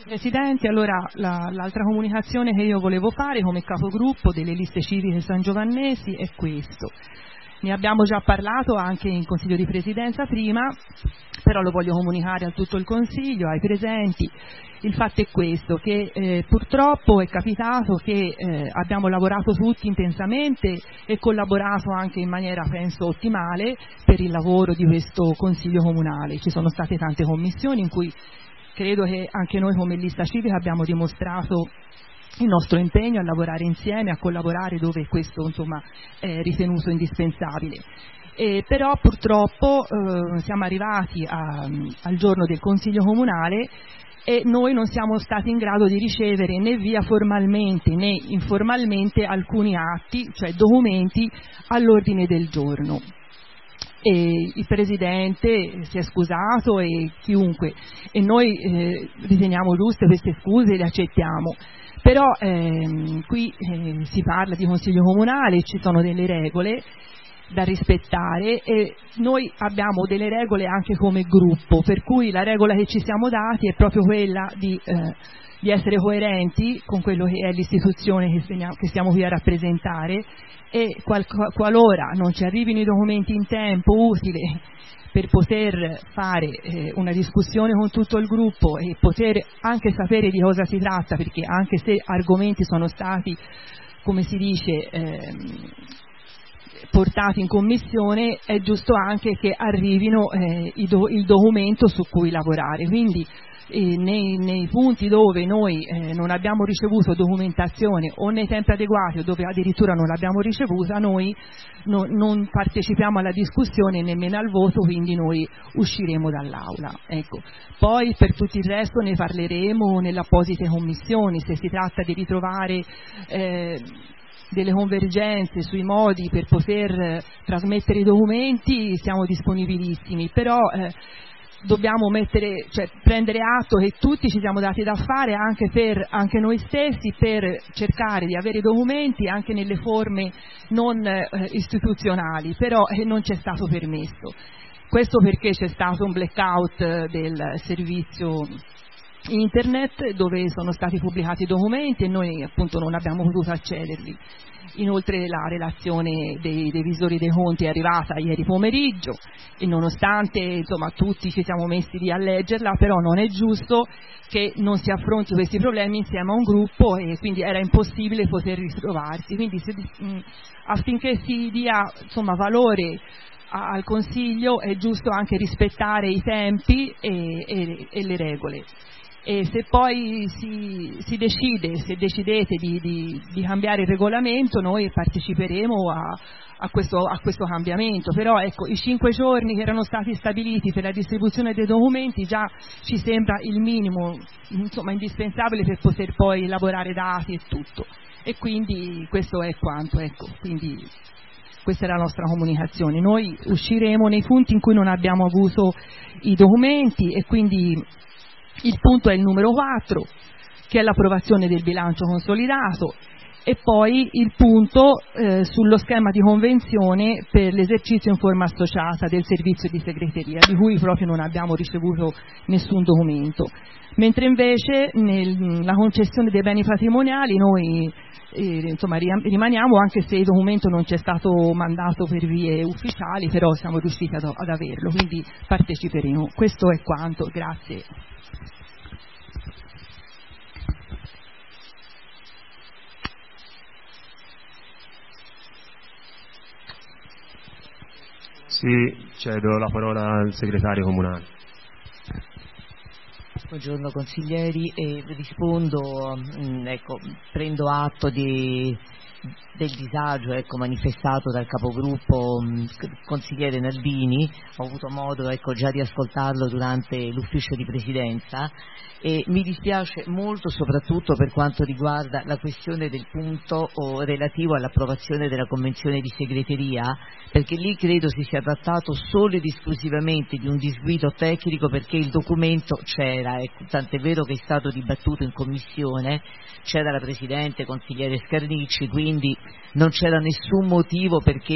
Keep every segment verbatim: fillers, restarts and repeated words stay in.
Presidente, allora la, l'altra comunicazione che io volevo fare come capogruppo delle liste civiche sangiovannesi è questo. Ne abbiamo già parlato anche in Consiglio di Presidenza prima, però lo voglio comunicare a tutto il Consiglio, ai presenti. Il fatto è questo, che eh, purtroppo è capitato che eh, abbiamo lavorato tutti intensamente e collaborato anche in maniera, penso, ottimale per il lavoro di questo Consiglio Comunale. Ci sono state tante commissioni in cui credo che anche noi come lista civica abbiamo dimostrato il nostro impegno a lavorare insieme, a collaborare dove questo insomma è ritenuto indispensabile. E però purtroppo eh, siamo arrivati a, al giorno del Consiglio Comunale e noi non siamo stati in grado di ricevere né via formalmente né informalmente alcuni atti, cioè documenti, all'ordine del giorno. E il Presidente si è scusato e chiunque, e noi eh, riteniamo giuste queste scuse e le accettiamo, però ehm, qui eh, si parla di Consiglio Comunale, ci sono delle regole da rispettare e noi abbiamo delle regole anche come gruppo, per cui la regola che ci siamo dati è proprio quella di, eh, di essere coerenti con quello che è l'istituzione che stiamo, che stiamo qui a rappresentare e qual, qualora non ci arrivino i documenti in tempo utile per poter fare eh, una discussione con tutto il gruppo e poter anche sapere di cosa si tratta, perché anche se argomenti sono stati, come si dice, ehm, portati in commissione, è giusto anche che arrivino eh, i do, il documento su cui lavorare. Quindi eh, nei, nei punti dove noi eh, non abbiamo ricevuto documentazione o nei tempi adeguati o dove addirittura non l'abbiamo ricevuta, noi no, non partecipiamo alla discussione e nemmeno al voto, quindi noi usciremo dall'aula. Ecco. Poi per tutto il resto ne parleremo nelle apposite commissioni, se si tratta di ritrovare eh, delle convergenze sui modi per poter eh, trasmettere i documenti, siamo disponibilissimi, però eh, dobbiamo mettere, cioè, prendere atto che tutti ci siamo dati da fare anche per anche noi stessi per cercare di avere documenti anche nelle forme non eh, istituzionali, però eh, non ci è stato permesso. Questo perché c'è stato un blackout del servizio internet dove sono stati pubblicati i documenti e noi appunto non abbiamo potuto accederli. Inoltre la relazione dei, dei visori dei conti è arrivata ieri pomeriggio e nonostante insomma tutti ci siamo messi lì a leggerla, però non è giusto che non si affronti questi problemi insieme a un gruppo e quindi era impossibile poter ritrovarsi. Quindi se, mh, affinché si dia insomma valore a, al Consiglio è giusto anche rispettare i tempi e, e, e le regole. E se poi si, si decide, se decidete di, di, di cambiare il regolamento, noi parteciperemo a, a, questo, a questo cambiamento, però ecco, i cinque giorni che erano stati stabiliti per la distribuzione dei documenti già ci sembra il minimo, insomma, indispensabile per poter poi elaborare dati e tutto, e quindi questo è quanto, ecco, quindi questa è la nostra comunicazione. Noi usciremo nei punti in cui non abbiamo avuto i documenti e quindi il punto è il numero quattro, che è l'approvazione del bilancio consolidato, e poi il punto eh, sullo schema di convenzione per l'esercizio in forma associata del servizio di segreteria, di cui proprio non abbiamo ricevuto nessun documento. Mentre invece nella concessione dei beni patrimoniali noi eh, insomma, rimaniamo, anche se il documento non ci è stato mandato per vie ufficiali, però siamo riusciti ad, ad averlo, quindi parteciperemo. Questo è quanto, grazie. Sì, cedo la parola al segretario comunale. Buongiorno consiglieri, e rispondo, mh, ecco, prendo atto di, del disagio ecco, manifestato dal capogruppo mh, consigliere Nardini. Ho avuto modo ecco, già di ascoltarlo durante l'ufficio di presidenza e mi dispiace molto soprattutto per quanto riguarda la questione del punto oh, relativo all'approvazione della convenzione di segreteria, perché lì credo si sia trattato solo ed esclusivamente di un disguido tecnico, perché il documento c'era, ecco, tant'è vero che è stato dibattuto in commissione, c'era la Presidente, consigliere Scarnicci, quindi non c'era nessun motivo perché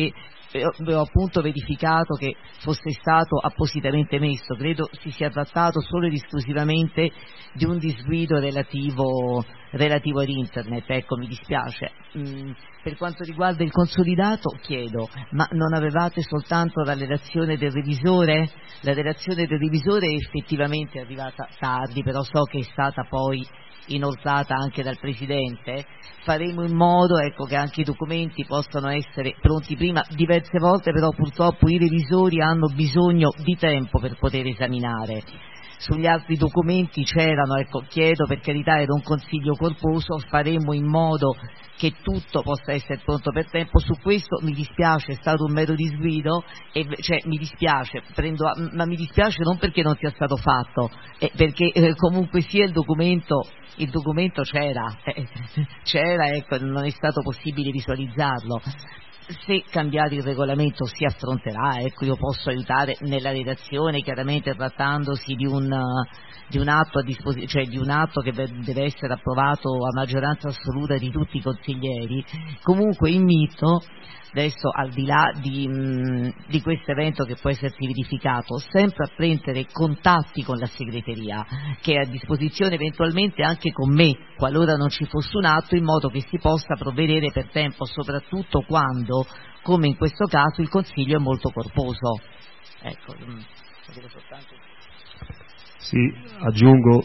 ho appunto verificato che fosse stato appositamente messo, credo si sia trattato solo ed esclusivamente di un disguido relativo, relativo ad internet, ecco, mi dispiace. Mm, per quanto riguarda il consolidato chiedo, ma non avevate soltanto la relazione del revisore? La relazione del revisore è effettivamente arrivata tardi, però so che è stata poi inoltrata anche dal Presidente. Faremo in modo, ecco, che anche i documenti possano essere pronti prima. Diverse volte però purtroppo i revisori hanno bisogno di tempo per poter esaminare. Sugli altri documenti c'erano, ecco, chiedo, per carità, era un consiglio corposo, faremo in modo che tutto possa essere pronto per tempo. Su questo mi dispiace, è stato un mero disguido, e, cioè mi dispiace, prendo, ma mi dispiace non perché non sia stato fatto, eh, perché eh, comunque sia il documento il documento c'era, eh, c'era, ecco, non è stato possibile visualizzarlo. Se cambiare il regolamento si affronterà, ecco, io posso aiutare nella redazione, chiaramente trattandosi di un, di un atto a disposizione, cioè di un atto che deve essere approvato a maggioranza assoluta di tutti i consiglieri. Comunque invito, adesso al di là di, di questo evento che può essersi verificato, sempre a prendere contatti con la segreteria, che è a disposizione eventualmente anche con me qualora non ci fosse un atto, in modo che si possa provvedere per tempo, soprattutto quando, come in questo caso, il Consiglio è molto corposo. Ecco, soltanto... Sì, aggiungo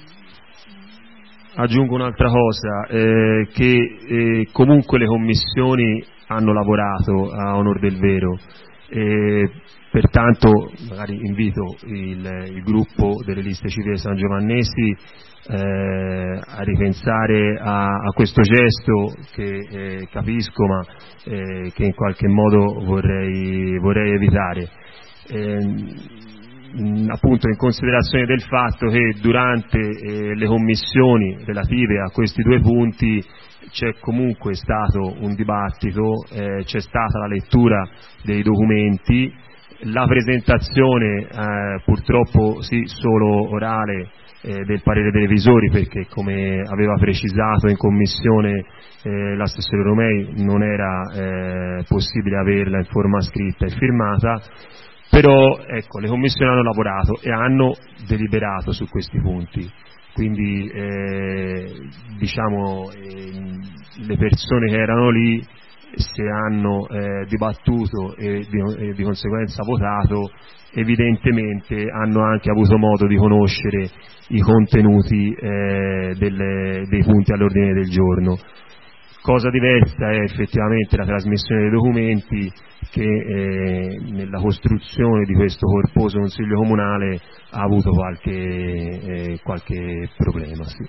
aggiungo un'altra cosa, eh, che eh, comunque le commissioni hanno lavorato a onor del vero, e pertanto magari invito il, il gruppo delle liste civili sangiovannesi eh, a ripensare a, a questo gesto che eh, capisco, ma eh, che in qualche modo vorrei, vorrei evitare. Eh, appunto in considerazione del fatto che durante eh, le commissioni relative a questi due punti c'è comunque stato un dibattito, eh, c'è stata la lettura dei documenti, la presentazione eh, purtroppo sì solo orale eh, del parere dei revisori, perché come aveva precisato in commissione eh, l'assessore Romei non era eh, possibile averla in forma scritta e firmata. Però ecco, le commissioni hanno lavorato e hanno deliberato su questi punti, quindi eh, diciamo eh, le persone che erano lì, se hanno eh, dibattuto e di, e di conseguenza votato, evidentemente hanno anche avuto modo di conoscere i contenuti eh, delle, dei punti all'ordine del giorno. Cosa diversa è effettivamente la trasmissione dei documenti, che eh, nella costruzione di questo corposo consiglio comunale ha avuto qualche, eh, qualche problema. Sì.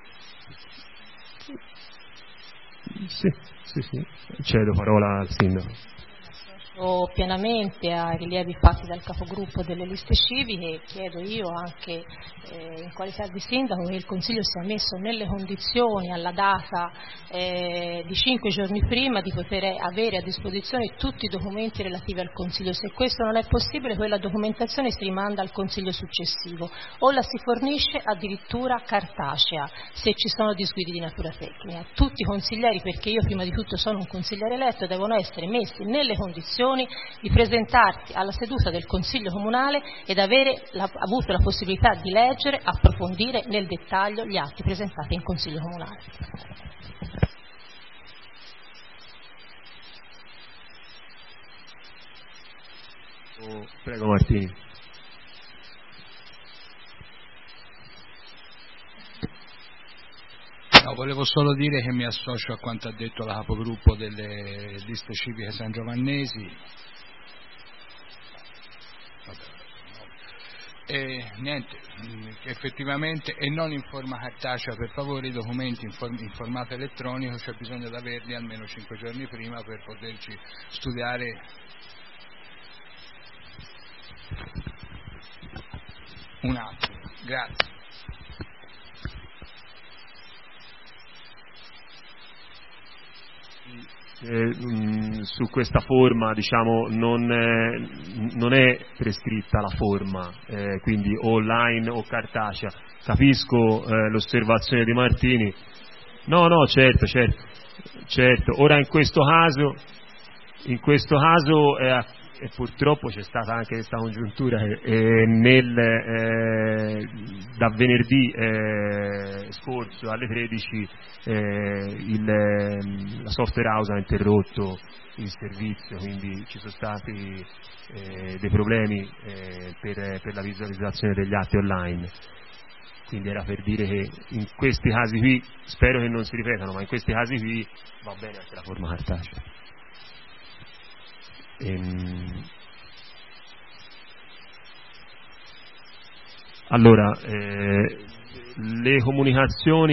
Sì, sì, sì. Cedo parola al sindaco. Pienamente ai rilievi fatti dal capogruppo delle liste civiche e chiedo io anche eh, in qualità di sindaco che il Consiglio sia messo nelle condizioni alla data eh, di cinque giorni prima di poter avere a disposizione tutti i documenti relativi al Consiglio. Se questo non è possibile, quella documentazione si rimanda al Consiglio successivo o la si fornisce addirittura cartacea se ci sono disguidi di natura tecnica. Tutti i consiglieri, perché io prima di tutto sono un consigliere eletto, devono essere messi nelle condizioni di presentarsi alla seduta del Consiglio Comunale ed avere la, avuto la possibilità di leggere, approfondire nel dettaglio gli atti presentati in Consiglio Comunale. Oh, prego Martini. No, volevo solo dire che mi associo a quanto ha detto la capogruppo delle liste civiche sangiovannesi. Vabbè, no. E niente, effettivamente, e non in forma cartacea, per favore, i documenti in, form- in formato elettronico c'è bisogno di averli almeno cinque giorni prima per poterci studiare. Un attimo, grazie. Eh, mh, su questa forma diciamo non, eh, non è prescritta la forma, eh, quindi o online o cartacea. Capisco eh, l'osservazione di Martini. No, no, certo, certo, certo. Ora in questo caso in questo caso eh, e purtroppo c'è stata anche questa congiuntura e, e nel, eh, da venerdì eh, scorso alle tredici eh, il, la software house ha interrotto il servizio, quindi ci sono stati eh, dei problemi eh, per, per la visualizzazione degli atti online. Quindi era per dire che in questi casi qui, spero che non si ripetano, ma in questi casi qui va bene anche la forma cartacea. Ehm... Allora, eh, le comunicazioni